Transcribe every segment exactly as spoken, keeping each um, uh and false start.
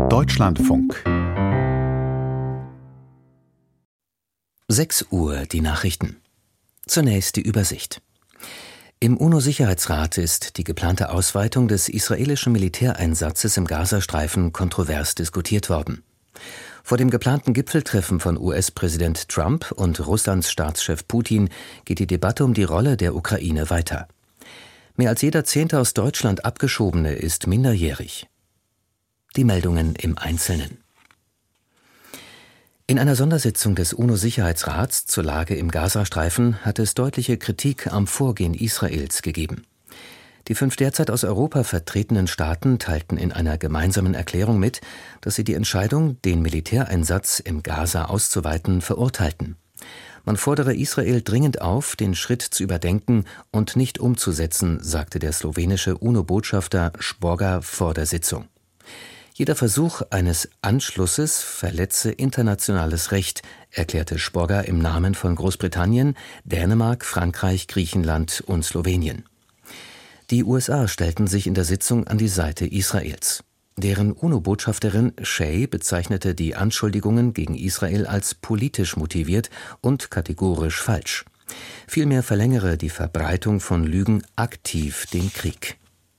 Deutschlandfunk. sechs Uhr die Nachrichten. Zunächst die Übersicht. Im UNO-Sicherheitsrat ist die geplante Ausweitung des israelischen Militäreinsatzes im Gazastreifen kontrovers diskutiert worden. Vor dem geplanten Gipfeltreffen von U S-Präsident Trump und Russlands Staatschef Putin geht die Debatte um die Rolle der Ukraine weiter. Mehr als jeder Zehnte aus Deutschland Abgeschobene ist minderjährig. Die Meldungen im Einzelnen. In einer Sondersitzung des UNO-Sicherheitsrats zur Lage im Gazastreifen hat es deutliche Kritik am Vorgehen Israels gegeben. Die fünf derzeit aus Europa vertretenen Staaten teilten in einer gemeinsamen Erklärung mit, dass sie die Entscheidung, den Militäreinsatz im Gaza auszuweiten, verurteilten. Man fordere Israel dringend auf, den Schritt zu überdenken und nicht umzusetzen, sagte der slowenische UNO-Botschafter Šboga vor der Sitzung. Jeder Versuch eines Anschlusses verletze internationales Recht, erklärte Šboga im Namen von Großbritannien, Dänemark, Frankreich, Griechenland und Slowenien. Die U S A stellten sich in der Sitzung an die Seite Israels. Deren UNO-Botschafterin Shea bezeichnete die Anschuldigungen gegen Israel als politisch motiviert und kategorisch falsch. Vielmehr verlängere die Verbreitung von Lügen aktiv den Krieg.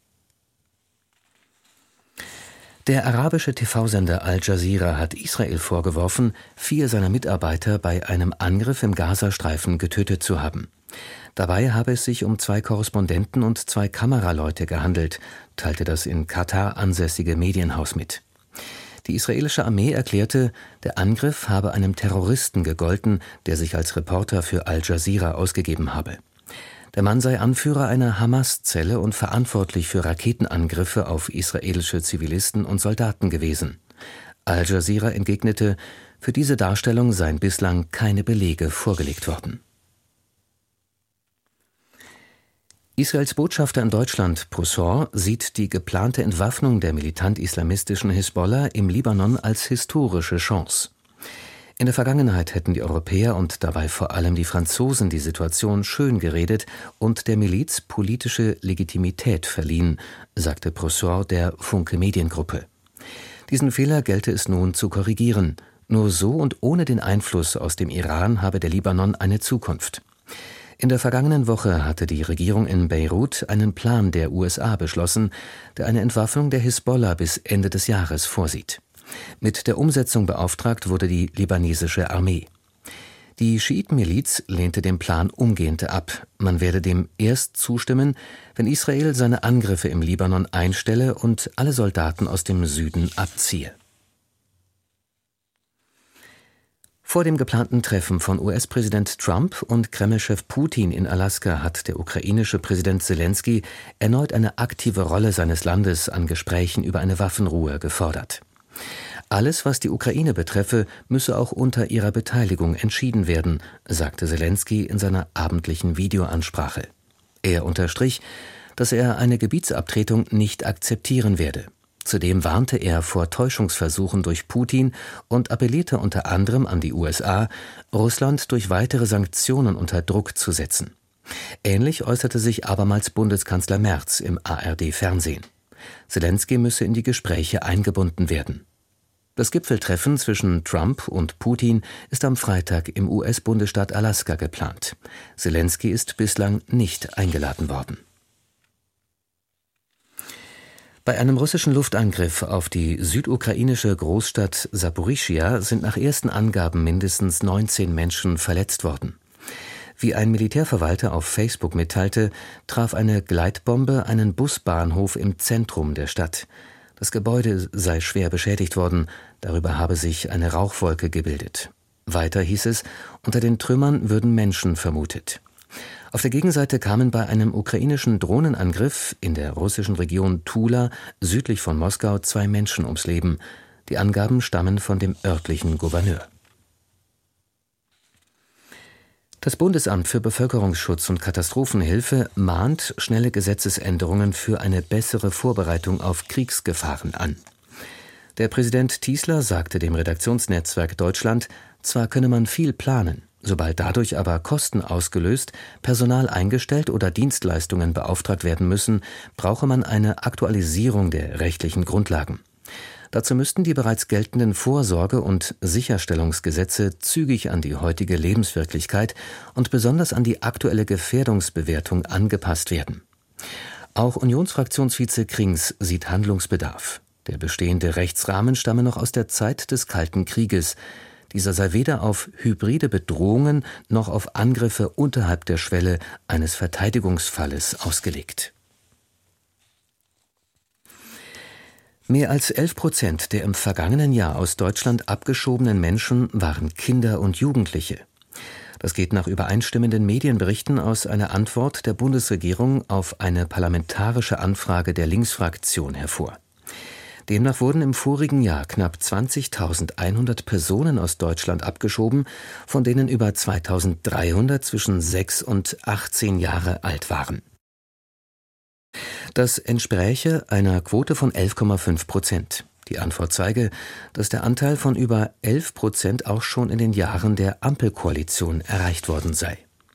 Der arabische T V-Sender Al Jazeera hat Israel vorgeworfen, vier seiner Mitarbeiter bei einem Angriff im Gazastreifen getötet zu haben. Dabei habe es sich um zwei Korrespondenten und zwei Kameraleute gehandelt, teilte das in Katar ansässige Medienhaus mit. Die israelische Armee erklärte, der Angriff habe einem Terroristen gegolten, der sich als Reporter für Al Jazeera ausgegeben habe. Der Mann sei Anführer einer Hamas-Zelle und verantwortlich für Raketenangriffe auf israelische Zivilisten und Soldaten gewesen. Al Jazeera entgegnete, für diese Darstellung seien bislang keine Belege vorgelegt worden. Israels Botschafter in Deutschland, Broussard, sieht die geplante Entwaffnung der militant-islamistischen Hisbollah im Libanon als historische Chance. In der Vergangenheit hätten die Europäer und dabei vor allem die Franzosen die Situation schön geredet und der Miliz politische Legitimität verliehen, sagte Broussard der Funke Mediengruppe. Diesen Fehler gelte es nun zu korrigieren. Nur so und ohne den Einfluss aus dem Iran habe der Libanon eine Zukunft. In der vergangenen Woche hatte die Regierung in Beirut einen Plan der U S A beschlossen, der eine Entwaffnung der Hisbollah bis Ende des Jahres vorsieht. Mit der Umsetzung beauftragt wurde die libanesische Armee. Die Schiitenmiliz lehnte den Plan umgehend ab. Man werde dem erst zustimmen, wenn Israel seine Angriffe im Libanon einstelle und alle Soldaten aus dem Süden abziehe. Vor dem geplanten Treffen von U S-Präsident Trump und Kreml-Chef Putin in Alaska hat der ukrainische Präsident Selenskyj erneut eine aktive Rolle seines Landes an Gesprächen über eine Waffenruhe gefordert. Alles, was die Ukraine betreffe, müsse auch unter ihrer Beteiligung entschieden werden, sagte Selenskyj in seiner abendlichen Videoansprache. Er unterstrich, dass er eine Gebietsabtretung nicht akzeptieren werde. Zudem warnte er vor Täuschungsversuchen durch Putin und appellierte unter anderem an die U S A, Russland durch weitere Sanktionen unter Druck zu setzen. Ähnlich äußerte sich abermals Bundeskanzler Merz im A R D-Fernsehen. Selenskyj müsse in die Gespräche eingebunden werden. Das Gipfeltreffen zwischen Trump und Putin ist am Freitag im U S-Bundesstaat Alaska geplant. Selenskyj ist bislang nicht eingeladen worden. Bei einem russischen Luftangriff auf die südukrainische Großstadt Saporischschja sind nach ersten Angaben mindestens neunzehn Menschen verletzt worden. Wie ein Militärverwalter auf Facebook mitteilte, traf eine Gleitbombe einen Busbahnhof im Zentrum der Stadt. Das Gebäude sei schwer beschädigt worden, darüber habe sich eine Rauchwolke gebildet. Weiter hieß es, unter den Trümmern würden Menschen vermutet. Auf der Gegenseite kamen bei einem ukrainischen Drohnenangriff in der russischen Region Tula südlich von Moskau zwei Menschen ums Leben. Die Angaben stammen von dem örtlichen Gouverneur. Das Bundesamt für Bevölkerungsschutz und Katastrophenhilfe mahnt schnelle Gesetzesänderungen für eine bessere Vorbereitung auf Kriegsgefahren an. Der Präsident Tiesler sagte dem Redaktionsnetzwerk Deutschland, zwar könne man viel planen, sobald dadurch aber Kosten ausgelöst, Personal eingestellt oder Dienstleistungen beauftragt werden müssen, brauche man eine Aktualisierung der rechtlichen Grundlagen. Dazu müssten die bereits geltenden Vorsorge- und Sicherstellungsgesetze zügig an die heutige Lebenswirklichkeit und besonders an die aktuelle Gefährdungsbewertung angepasst werden. Auch Unionsfraktionsvize Krings sieht Handlungsbedarf. Der bestehende Rechtsrahmen stamme noch aus der Zeit des Kalten Krieges. Dieser sei weder auf hybride Bedrohungen noch auf Angriffe unterhalb der Schwelle eines Verteidigungsfalles ausgelegt. Mehr als elf Prozent der im vergangenen Jahr aus Deutschland abgeschobenen Menschen waren Kinder und Jugendliche. Das geht nach übereinstimmenden Medienberichten aus einer Antwort der Bundesregierung auf eine parlamentarische Anfrage der Linksfraktion hervor. Demnach wurden im vorigen Jahr knapp zwanzigtausendeinhundert Personen aus Deutschland abgeschoben, von denen über zweitausenddreihundert zwischen sechs und achtzehn Jahre alt waren. Das entspräche einer Quote von elf Komma fünf Prozent. Die Antwort zeige, dass der Anteil von über elf Prozent auch schon in den Jahren der Ampelkoalition erreicht worden sei.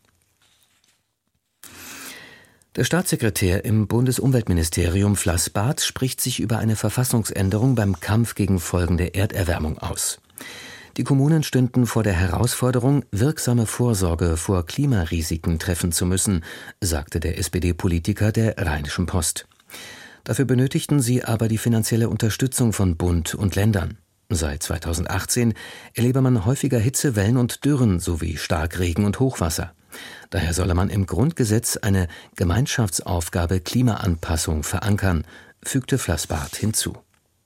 Der Staatssekretär im Bundesumweltministerium Flassbart spricht sich über eine Verfassungsänderung beim Kampf gegen Folgen der Erderwärmung aus. Die Kommunen stünden vor der Herausforderung, wirksame Vorsorge vor Klimarisiken treffen zu müssen, sagte der S P D-Politiker der Rheinischen Post. Dafür benötigten sie aber die finanzielle Unterstützung von Bund und Ländern. Seit zweitausendachtzehn erlebe man häufiger Hitzewellen und Dürren sowie Starkregen und Hochwasser. Daher solle man im Grundgesetz eine Gemeinschaftsaufgabe Klimaanpassung verankern, fügte Flassbart hinzu.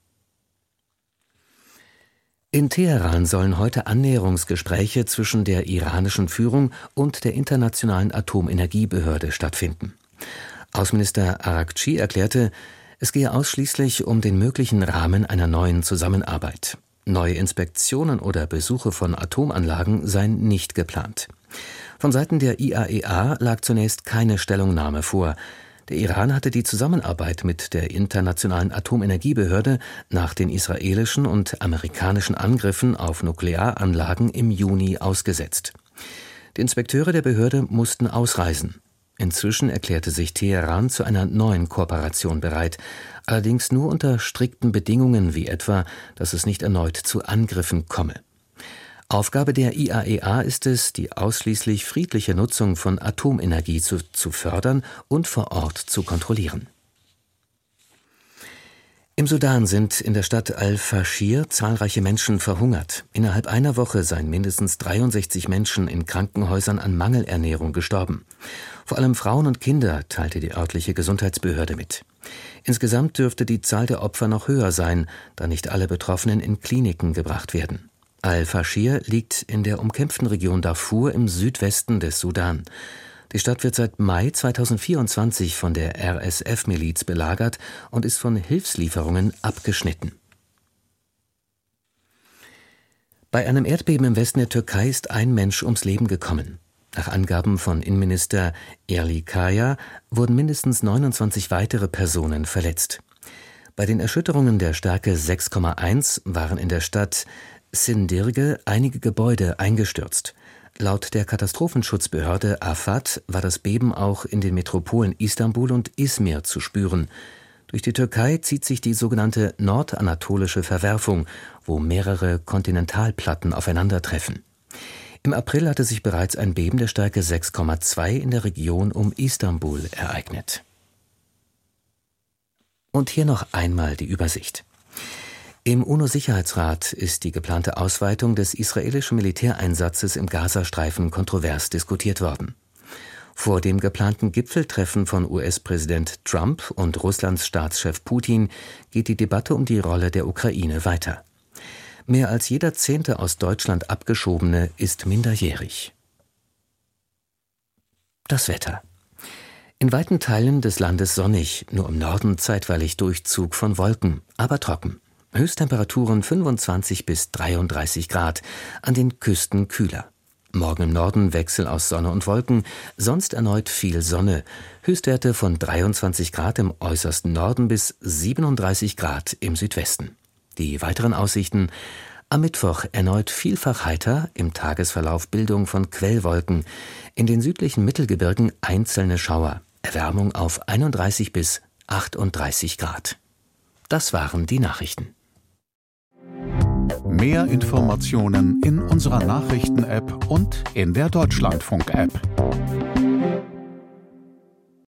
In Teheran sollen heute Annäherungsgespräche zwischen der iranischen Führung und der Internationalen Atomenergiebehörde stattfinden. Außenminister Araghchi erklärte, es gehe ausschließlich um den möglichen Rahmen einer neuen Zusammenarbeit. Neue Inspektionen oder Besuche von Atomanlagen seien nicht geplant. Von Seiten der I A E A lag zunächst keine Stellungnahme vor. Der Iran hatte die Zusammenarbeit mit der Internationalen Atomenergiebehörde nach den israelischen und amerikanischen Angriffen auf Nuklearanlagen im Juni ausgesetzt. Die Inspekteure der Behörde mussten ausreisen. Inzwischen erklärte sich Teheran zu einer neuen Kooperation bereit, allerdings nur unter strikten Bedingungen wie etwa, dass es nicht erneut zu Angriffen komme. Aufgabe der I A E A ist es, die ausschließlich friedliche Nutzung von Atomenergie zu, zu fördern und vor Ort zu kontrollieren. Im Sudan sind in der Stadt Al-Faschir zahlreiche Menschen verhungert. Innerhalb einer Woche seien mindestens dreiundsechzig Menschen in Krankenhäusern an Mangelernährung gestorben. Vor allem Frauen und Kinder, teilte die örtliche Gesundheitsbehörde mit. Insgesamt dürfte die Zahl der Opfer noch höher sein, da nicht alle Betroffenen in Kliniken gebracht werden. Al-Faschir liegt in der umkämpften Region Darfur im Südwesten des Sudan. Die Stadt wird seit Mai zweitausendvierundzwanzig von der R S F-Miliz belagert und ist von Hilfslieferungen abgeschnitten. Bei einem Erdbeben im Westen der Türkei ist ein Mensch ums Leben gekommen. Nach Angaben von Innenminister Erlikaya wurden mindestens neunundzwanzig weitere Personen verletzt. Bei den Erschütterungen der Stärke sechs Komma eins waren in der Stadt Sindirge einige Gebäude eingestürzt. Laut der Katastrophenschutzbehörde AFAD war das Beben auch in den Metropolen Istanbul und Izmir zu spüren. Durch die Türkei zieht sich die sogenannte nordanatolische Verwerfung, wo mehrere Kontinentalplatten aufeinandertreffen. Im April hatte sich bereits ein Beben der Stärke sechs Komma zwei in der Region um Istanbul ereignet. Und hier noch einmal die Übersicht. Im UNO-Sicherheitsrat ist die geplante Ausweitung des israelischen Militäreinsatzes im Gazastreifen kontrovers diskutiert worden. Vor dem geplanten Gipfeltreffen von U S-Präsident Trump und Russlands Staatschef Putin geht die Debatte um die Rolle der Ukraine weiter. Mehr als jeder zehnte aus Deutschland Abgeschobene ist minderjährig. Das Wetter. In weiten Teilen des Landes sonnig, nur im Norden zeitweilig Durchzug von Wolken, aber trocken. Höchsttemperaturen fünfundzwanzig bis dreiunddreißig Grad, an den Küsten kühler. Morgen im Norden Wechsel aus Sonne und Wolken, sonst erneut viel Sonne. Höchstwerte von dreiundzwanzig Grad im äußersten Norden bis siebenunddreißig Grad im Südwesten. Die weiteren Aussichten: am Mittwoch erneut vielfach heiter, im Tagesverlauf Bildung von Quellwolken, in den südlichen Mittelgebirgen einzelne Schauer, Erwärmung auf einunddreißig bis achtunddreißig Grad. Das waren die Nachrichten. Mehr Informationen in unserer Nachrichten-App und in der Deutschlandfunk-App.